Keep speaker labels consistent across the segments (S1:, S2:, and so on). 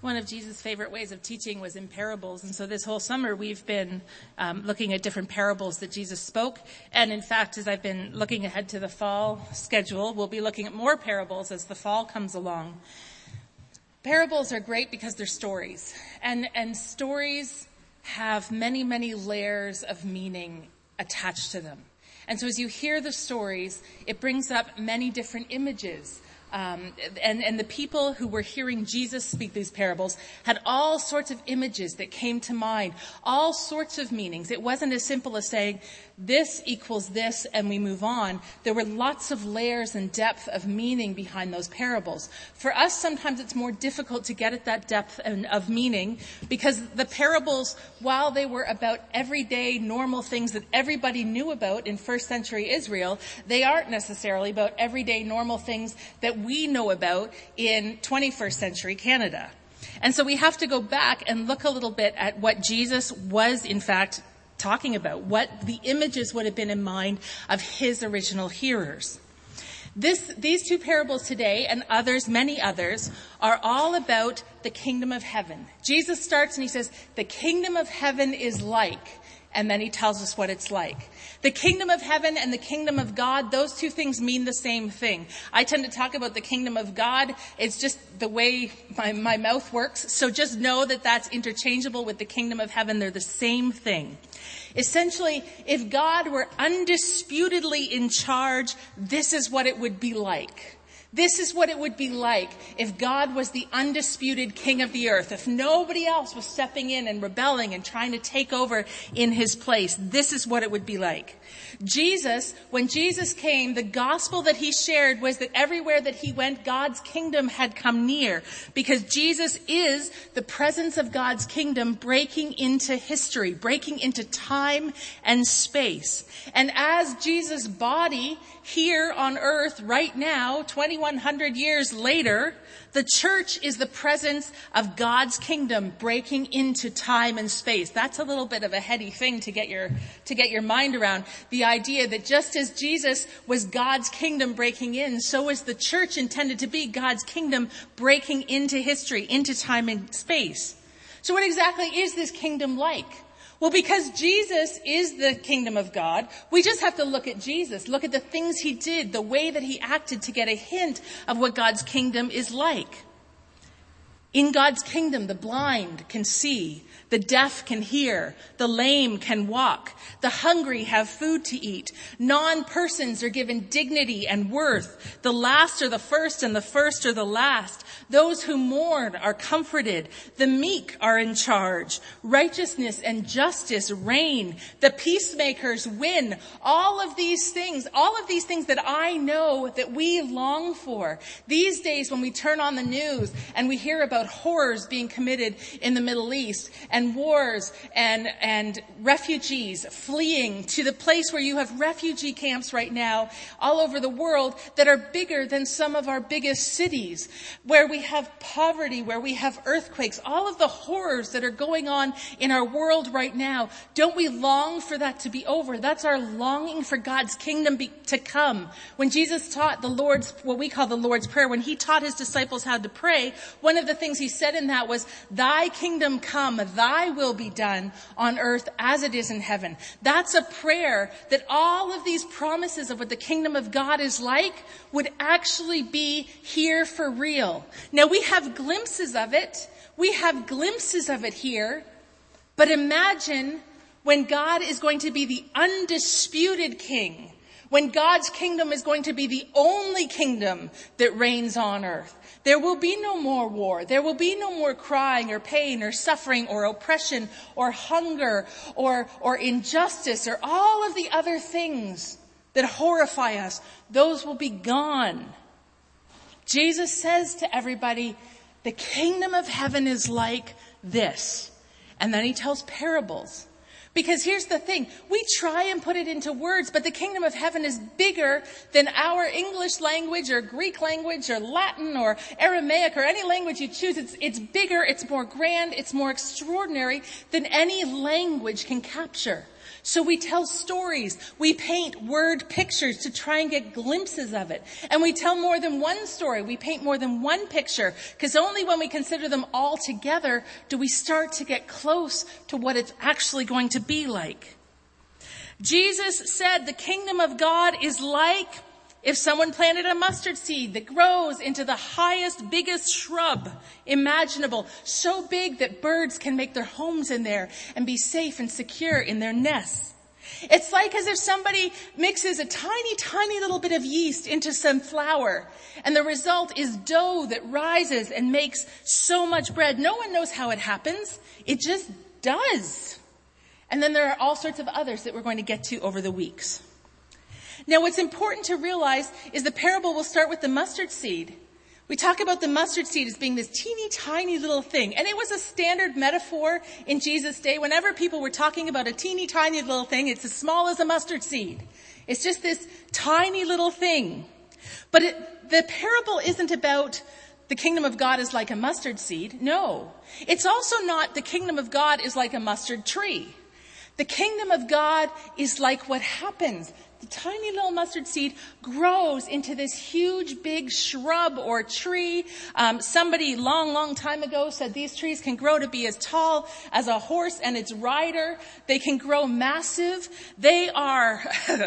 S1: One of Jesus' favorite ways of teaching was in parables. And so this whole summer we've been looking at different parables that Jesus spoke. And in fact, as I've been looking ahead to the fall schedule, we'll be looking at more parables as the fall comes along. Parables are great because they're stories. And stories have many, many layers of meaning attached to them. And so as you hear the stories, it brings up many different images. And the people who were hearing Jesus speak these parables had all sorts of images that came to mind, all sorts of meanings. It wasn't as simple as saying, this equals this, and we move on. There were lots of layers and depth of meaning behind those parables. For us, sometimes it's more difficult to get at that depth of meaning because the parables, while they were about everyday normal things that everybody knew about in first century Israel, they aren't necessarily about everyday normal things that we know about in 21st century Canada. And so we have to go back and look a little bit at what Jesus was, in fact, talking about, what the images would have been in mind of his original hearers. These two parables today and others, many others, are all about the kingdom of heaven. Jesus starts and he says, the kingdom of heaven is like, and then he tells us what it's like. The kingdom of heaven and the kingdom of God, those two things mean the same thing. I tend to talk about the kingdom of God. It's just the way my mouth works. So just know that that's interchangeable with the kingdom of heaven. They're the same thing. Essentially, if God were undisputedly in charge, this is what it would be like. This is what it would be like if God was the undisputed king of the earth, if nobody else was stepping in and rebelling and trying to take over in his place. This is what it would be like. When Jesus came, the gospel that he shared was that everywhere that he went, God's kingdom had come near, because Jesus is the presence of God's kingdom breaking into history, breaking into time and space. And as Jesus' body here on earth right now, 2100 years later, the church is the presence of God's kingdom breaking into time and space. That's a little bit of a heady thing to get your mind around. The idea that just as Jesus was God's kingdom breaking in, so is the church intended to be God's kingdom breaking into history, into time and space. So what exactly is this kingdom like? Well, because Jesus is the kingdom of God, we just have to look at Jesus, look at the things he did, the way that he acted to get a hint of what God's kingdom is like. In God's kingdom, the blind can see, the deaf can hear, the lame can walk, the hungry have food to eat, non-persons are given dignity and worth, the last are the first and the first are the last, those who mourn are comforted, the meek are in charge, righteousness and justice reign, the peacemakers win. All of these things that I know that we long for. These days when we turn on the news and we hear about horrors being committed in the Middle East and wars and refugees fleeing to the place where you have refugee camps right now all over the world that are bigger than some of our biggest cities, where we have poverty, where we have earthquakes, all of the horrors that are going on in our world right now. Don't we long for that to be over? That's our longing for God's kingdom to come. When Jesus taught what we call the Lord's Prayer, when he taught his disciples how to pray, one of the things he said in that was, thy kingdom come, thy will be done on earth as it is in heaven. That's a prayer that all of these promises of what the kingdom of God is like would actually be here for real. Now we have glimpses of it. We have glimpses of it here. But imagine when God is going to be the undisputed king, when God's kingdom is going to be the only kingdom that reigns on earth. There will be no more war. There will be no more crying or pain or suffering or oppression or hunger or injustice or all of the other things that horrify us. Those will be gone. Jesus says to everybody, the kingdom of heaven is like this. And then he tells parables. Because here's the thing, we try and put it into words, but the kingdom of heaven is bigger than our English language or Greek language or Latin or Aramaic or any language you choose. It's bigger, it's more grand, it's more extraordinary than any language can capture. So we tell stories. We paint word pictures to try and get glimpses of it. And we tell more than one story. We paint more than one picture, because only when we consider them all together do we start to get close to what it's actually going to be like. Jesus said the kingdom of God is like if someone planted a mustard seed that grows into the highest, biggest shrub imaginable, so big that birds can make their homes in there and be safe and secure in their nests. It's like as if somebody mixes a tiny, tiny little bit of yeast into some flour, and the result is dough that rises and makes so much bread. No one knows how it happens. It just does. And then there are all sorts of others that we're going to get to over the weeks. Now, what's important to realize is the parable will start with the mustard seed. We talk about the mustard seed as being this teeny tiny little thing. And it was a standard metaphor in Jesus' day. Whenever people were talking about a teeny tiny little thing, it's as small as a mustard seed. It's just this tiny little thing. But the parable isn't about the kingdom of God is like a mustard seed. No. It's also not the kingdom of God is like a mustard tree. The kingdom of God is like what happens. The tiny little mustard seed grows into this huge big shrub or tree. Somebody long time ago said these trees can grow to be as tall as a horse and its rider. They can grow massive. They are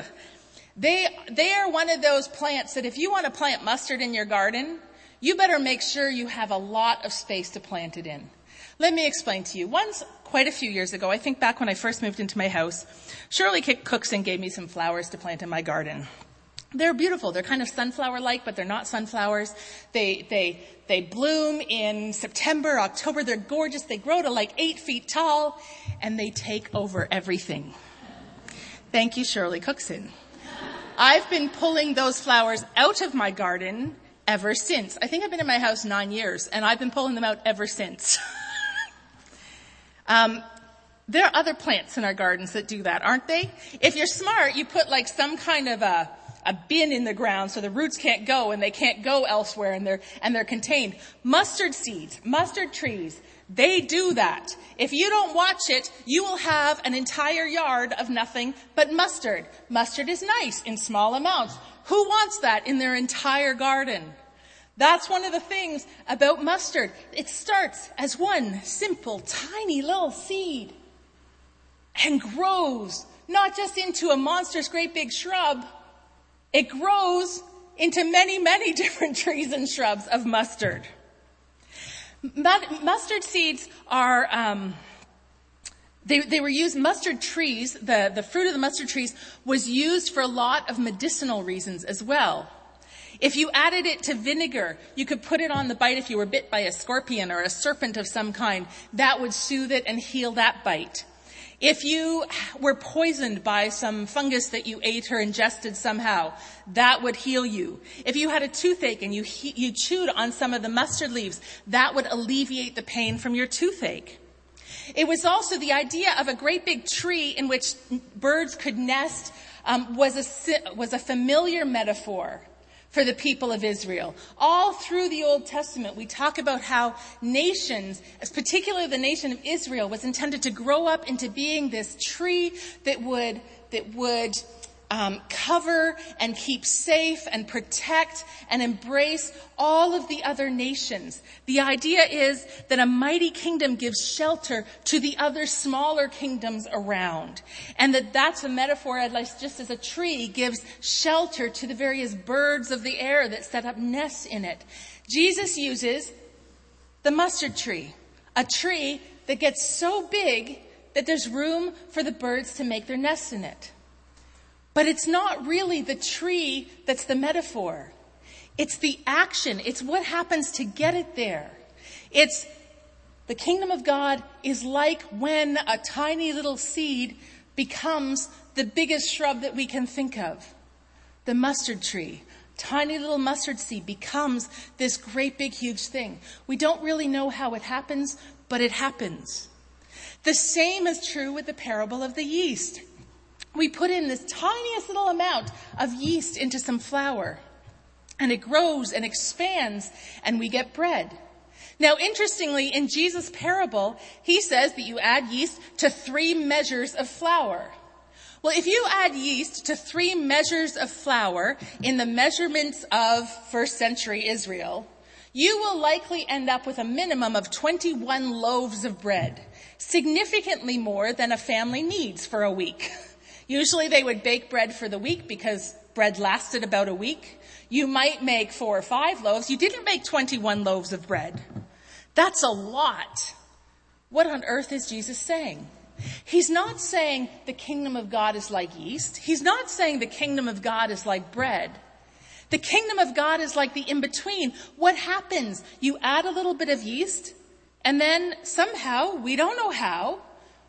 S1: one of those plants that if you want to plant mustard in your garden, you better make sure you have a lot of space to plant it in. Let me explain to you. Once, quite a few years ago, I think back when I first moved into my house, Shirley Cookson gave me some flowers to plant in my garden. They're beautiful. They're kind of sunflower-like, but they're not sunflowers. They bloom in September, October. They're gorgeous. They grow to like 8 feet tall, and they take over everything. Thank you, Shirley Cookson. I've been pulling those flowers out of my garden ever since. I think I've been in my house 9 years, and I've been pulling them out ever since. There are other plants in our gardens that do that, aren't they? If you're smart, you put like some kind of a bin in the ground so the roots can't go and they can't go elsewhere and they're contained. Mustard seeds, mustard trees, they do that. If you don't watch it, you will have an entire yard of nothing but mustard. Mustard is nice in small amounts. Who wants that in their entire garden? That's one of the things about mustard. It starts as one simple, tiny little seed and grows not just into a monstrous, great big shrub. It grows into many, many different trees and shrubs of mustard. Mustard seeds are, they were used, mustard trees, the fruit of the mustard trees was used for a lot of medicinal reasons as well. If you added it to vinegar, you could put it on the bite if you were bit by a scorpion or a serpent of some kind. That would soothe it and heal that bite. If you were poisoned by some fungus that you ate or ingested somehow, that would heal you. If you had a toothache and you chewed on some of the mustard leaves, that would alleviate the pain from your toothache. It was also the idea of a great big tree in which birds could nest was a familiar metaphor for the people of Israel. All through the Old Testament, we talk about how nations, particularly the nation of Israel, was intended to grow up into being this tree that would cover and keep safe and protect and embrace all of the other nations. The idea is that a mighty kingdom gives shelter to the other smaller kingdoms around. And that's a metaphor, just as a tree gives shelter to the various birds of the air that set up nests in it. Jesus uses the mustard tree, a tree that gets so big that there's room for the birds to make their nests in it. But it's not really the tree that's the metaphor. It's the action. It's what happens to get it there. It's the kingdom of God is like when a tiny little seed becomes the biggest shrub that we can think of. The mustard tree. Tiny little mustard seed becomes this great big huge thing. We don't really know how it happens, but it happens. The same is true with the parable of the yeast. We put in this tiniest little amount of yeast into some flour, and it grows and expands, and we get bread. Now, interestingly, in Jesus' parable, he says that you add yeast to 3 measures of flour. Well, if you add yeast to 3 measures of flour in the measurements of first century Israel, you will likely end up with a minimum of 21 loaves of bread, significantly more than a family needs for a week. Usually they would bake bread for the week because bread lasted about a week. You might make 4 or 5 loaves. You didn't make 21 loaves of bread. That's a lot. What on earth is Jesus saying? He's not saying the kingdom of God is like yeast. He's not saying the kingdom of God is like bread. The kingdom of God is like the in-between. What happens? You add a little bit of yeast, and then somehow, we don't know how,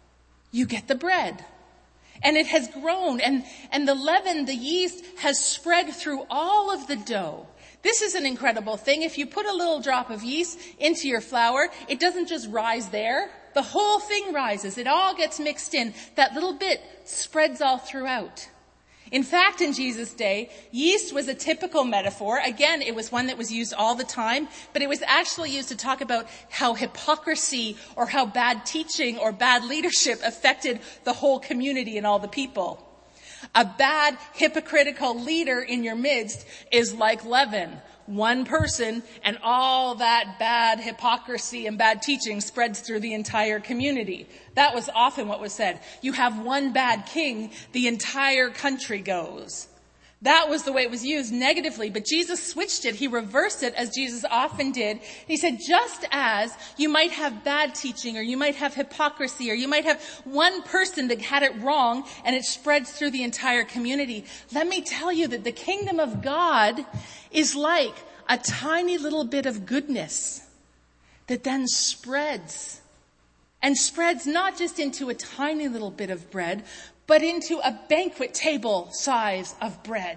S1: you get the bread. And it has grown, and the leaven, the yeast, has spread through all of the dough. This is an incredible thing. If you put a little drop of yeast into your flour, it doesn't just rise there. The whole thing rises. It all gets mixed in. That little bit spreads all throughout. In fact, in Jesus' day, yeast was a typical metaphor. Again, it was one that was used all the time, but it was actually used to talk about how hypocrisy or how bad teaching or bad leadership affected the whole community and all the people. A bad, hypocritical leader in your midst is like leaven. One person, and all that bad hypocrisy and bad teaching spreads through the entire community. That was often what was said. You have one bad king, the entire country goes. That was the way it was used negatively, but Jesus switched it. He reversed it, as Jesus often did. He said, just as you might have bad teaching, or you might have hypocrisy, or you might have one person that had it wrong, and it spreads through the entire community. Let me tell you that the kingdom of God is like a tiny little bit of goodness that then spreads. And spreads not just into a tiny little bit of bread, but into a banquet table size of bread.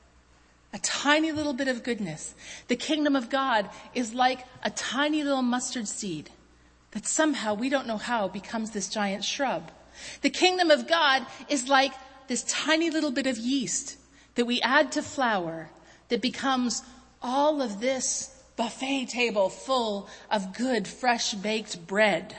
S1: A tiny little bit of goodness. The kingdom of God is like a tiny little mustard seed that somehow, we don't know how, becomes this giant shrub. The kingdom of God is like this tiny little bit of yeast that we add to flour that becomes all of this buffet table full of good, fresh baked bread.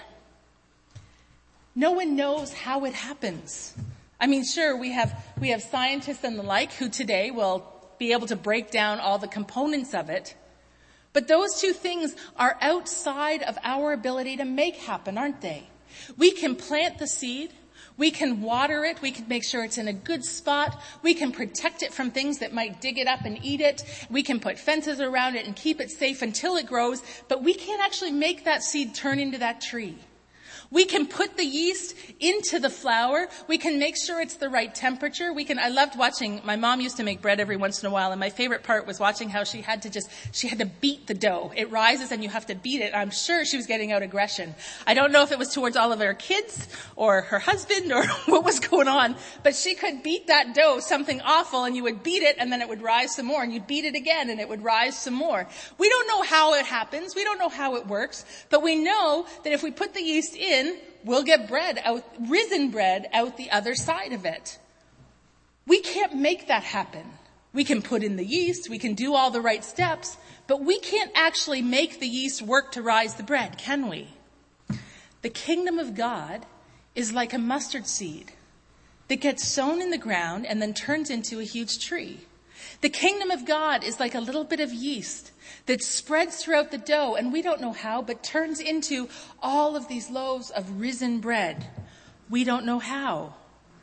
S1: No one knows how it happens. I mean, sure, we have scientists and the like who today will be able to break down all the components of it. But those two things are outside of our ability to make happen, aren't they? We can plant the seed. We can water it. We can make sure it's in a good spot. We can protect it from things that might dig it up and eat it. We can put fences around it and keep it safe until it grows. But we can't actually make that seed turn into that tree. We can put the yeast into the flour. We can make sure it's the right temperature. I loved watching, my mom used to make bread every once in a while, and my favorite part was watching how she had to beat the dough. It rises and you have to beat it. I'm sure she was getting out aggression. I don't know if it was towards all of her kids or her husband or what was going on, but she could beat that dough something awful, and you would beat it and then it would rise some more, and you'd beat it again and it would rise some more. We don't know how it happens. We don't know how it works, but we know that if we put the yeast in, we'll get risen bread out the other side of it. We can't make that happen. We can put in the yeast, we can do all the right steps, but we can't actually make the yeast work to rise the bread, can we? The kingdom of God is like a mustard seed that gets sown in the ground and then turns into a huge tree. The kingdom of God is like a little bit of yeast that spreads throughout the dough, and we don't know how, but turns into all of these loaves of risen bread. We don't know how.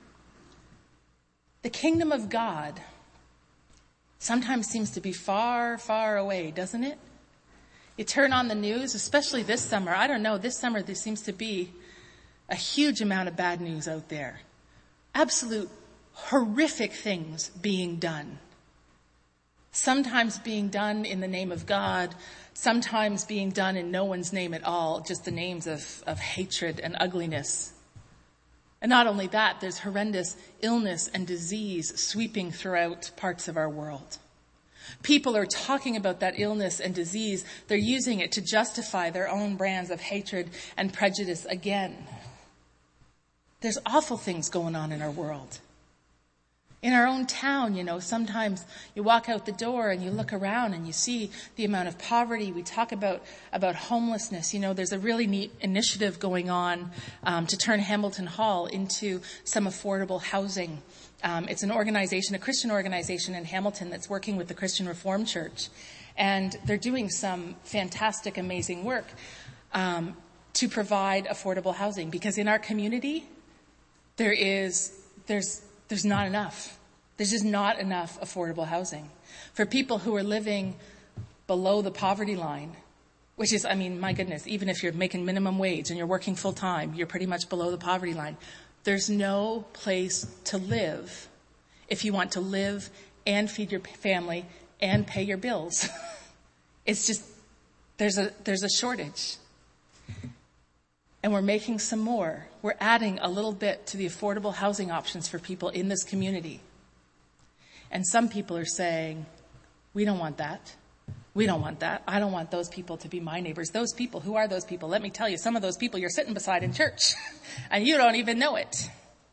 S1: The kingdom of God sometimes seems to be far, far away, doesn't it? You turn on the news, especially this summer. I don't know, this summer there seems to be a huge amount of bad news out there. Absolute horrific things being done. Sometimes being done in the name of God, sometimes being done in no one's name at all, just the names of hatred and ugliness. And not only that, there's horrendous illness and disease sweeping throughout parts of our world. People are talking about that illness and disease. They're using it to justify their own brands of hatred and prejudice again. There's awful things going on in our world. In our own town, sometimes you walk out the door and you look around and you see the amount of poverty. We talk about homelessness. There's a really neat initiative going on to turn Hamilton Hall into some affordable housing. It's an organization, a Christian organization in Hamilton that's working with the Christian Reformed Church. And they're doing some fantastic, amazing work to provide affordable housing. Because in our community, there's not enough. There's just not enough affordable housing for people who are living below the poverty line, which is, my goodness, even if you're making minimum wage and you're working full time, you're pretty much below the poverty line. There's no place to live if you want to live and feed your family and pay your bills. It's just, there's a shortage. And we're making some more. We're adding a little bit to the affordable housing options for people in this community. And some people are saying, we don't want that. We don't want that. I don't want those people to be my neighbors. Those people, who are those people? Let me tell you, some of those people you're sitting beside in church, and you don't even know it.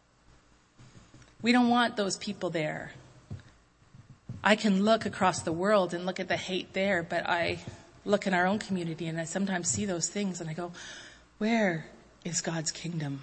S1: We don't want those people there. I can look across the world and look at the hate there, but I look in our own community and I sometimes see those things and I go, where is God's kingdom?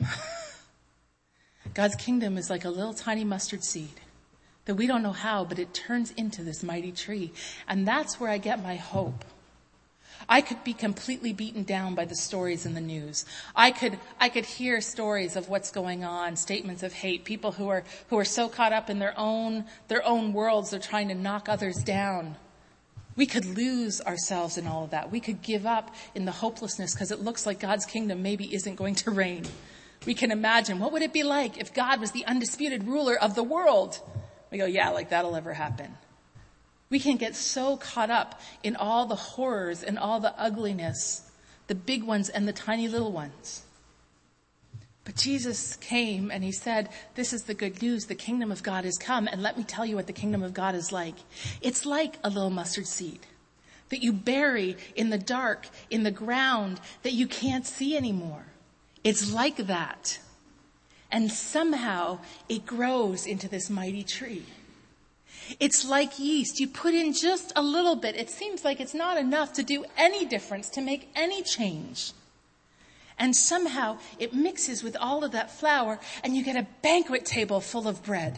S1: God's kingdom is like a little tiny mustard seed that we don't know how, but it turns into this mighty tree. And that's where I get my hope. I could be completely beaten down by the stories in the news. I could hear stories of what's going on, statements of hate, people who are so caught up in their own worlds, they're trying to knock others down. We could lose ourselves in all of that. We could give up in the hopelessness because it looks like God's kingdom maybe isn't going to reign. We can imagine, what would it be like if God was the undisputed ruler of the world? We go, yeah, like that'll ever happen. We can get so caught up in all the horrors and all the ugliness, the big ones and the tiny little ones. But Jesus came and he said, this is the good news. The kingdom of God has come. And let me tell you what the kingdom of God is like. It's like a little mustard seed that you bury in the dark, in the ground that you can't see anymore. It's like that. And somehow it grows into this mighty tree. It's like yeast. You put in just a little bit. It seems like it's not enough to do any difference, to make any change. And somehow it mixes with all of that flour and you get a banquet table full of bread.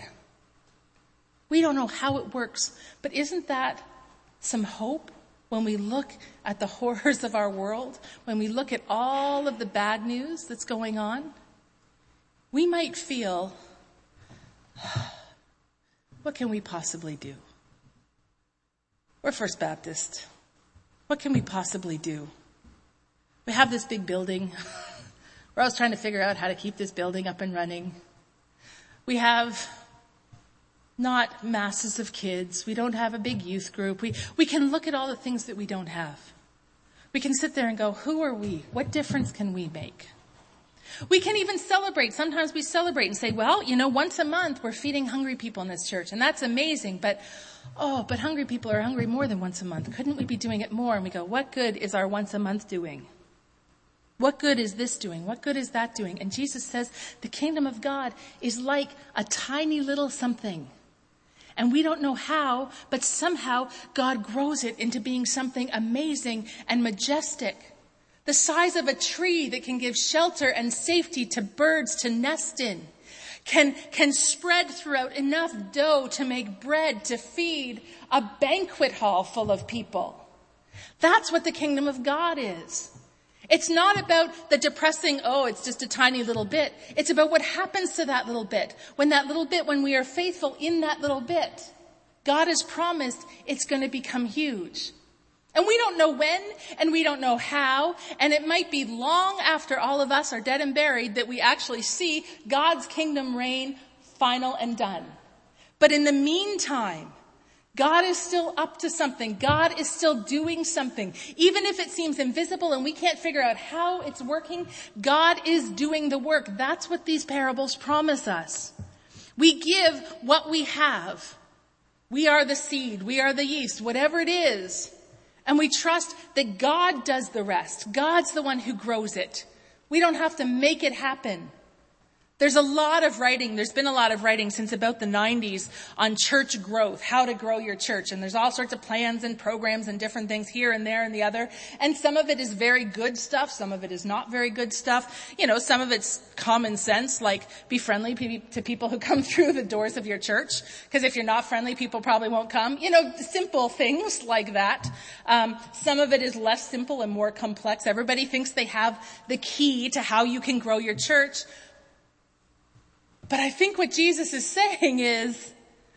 S1: We don't know how it works, but isn't that some hope when we look at the horrors of our world, when we look at all of the bad news that's going on? We might feel, what can we possibly do? We're First Baptist. What can we possibly do? We have this big building. We're always trying to figure out how to keep this building up and running. We have not masses of kids. We don't have a big youth group. We can look at all the things that we don't have. We can sit there and go, who are we? What difference can we make? We can even celebrate. Sometimes we celebrate and say, well, once a month we're feeding hungry people in this church. And that's amazing. But hungry people are hungry more than once a month. Couldn't we be doing it more? And we go, what good is our once a month doing? What good is this doing? What good is that doing? And Jesus says the kingdom of God is like a tiny little something. And we don't know how, but somehow God grows it into being something amazing and majestic. The size of a tree that can give shelter and safety to birds to nest in. Can spread throughout enough dough to make bread to feed a banquet hall full of people. That's what the kingdom of God is. It's not about the depressing, it's just a tiny little bit. It's about what happens to that little bit. When we are faithful in that little bit, God has promised it's going to become huge. And we don't know when, and we don't know how, and it might be long after all of us are dead and buried that we actually see God's kingdom reign final and done. But in the meantime, God is still up to something. God is still doing something. Even if it seems invisible and we can't figure out how it's working, God is doing the work. That's what these parables promise us. We give what we have. We are the seed. We are the yeast, whatever it is. And we trust that God does the rest. God's the one who grows it. We don't have to make it happen. There's a lot of writing. There's been a lot of writing since about the 90s on church growth, how to grow your church. And there's all sorts of plans and programs and different things here and there and the other. And some of it is very good stuff. Some of it is not very good stuff. Some of it's common sense, like be friendly to people who come through the doors of your church. Because if you're not friendly, people probably won't come. Simple things like that. Some of it is less simple and more complex. Everybody thinks they have the key to how you can grow your church. But I think what Jesus is saying is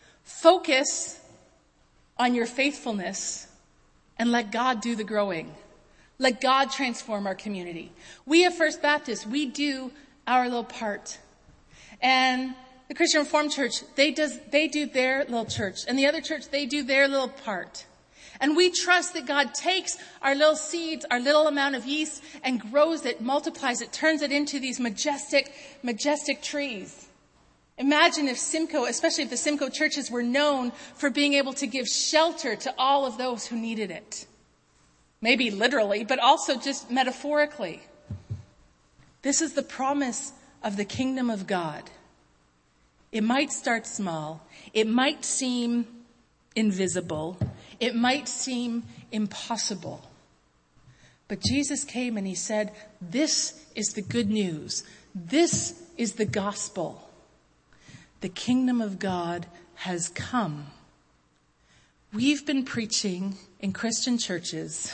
S1: focus on your faithfulness and let God do the growing. Let God transform our community. We at First Baptist, we do our little part. And the Christian Reformed Church, they do their little church. And the other church, they do their little part. And we trust that God takes our little seeds, our little amount of yeast, and grows it, multiplies it, turns it into these majestic, majestic trees. Imagine if Simcoe, especially if the Simcoe churches were known for being able to give shelter to all of those who needed it. Maybe literally, but also just metaphorically. This is the promise of the kingdom of God. It might start small. It might seem invisible. It might seem impossible. But Jesus came and he said, this is the good news. This is the gospel. The kingdom of God has come. We've been preaching in Christian churches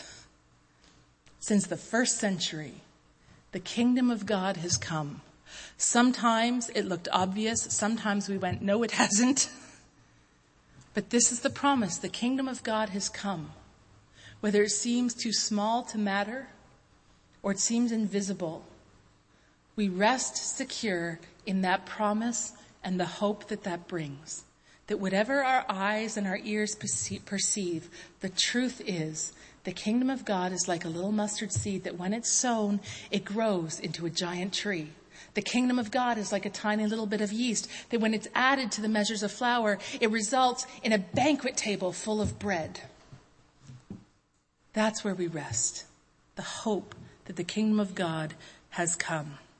S1: since the first century. The kingdom of God has come. Sometimes it looked obvious. Sometimes we went, no, it hasn't. But this is the promise. The kingdom of God has come. Whether it seems too small to matter or it seems invisible, we rest secure in that promise and the hope that brings. That whatever our eyes and our ears perceive, the truth is the kingdom of God is like a little mustard seed that when it's sown, it grows into a giant tree. The kingdom of God is like a tiny little bit of yeast that when it's added to the measures of flour, it results in a banquet table full of bread. That's where we rest. The hope that the kingdom of God has come.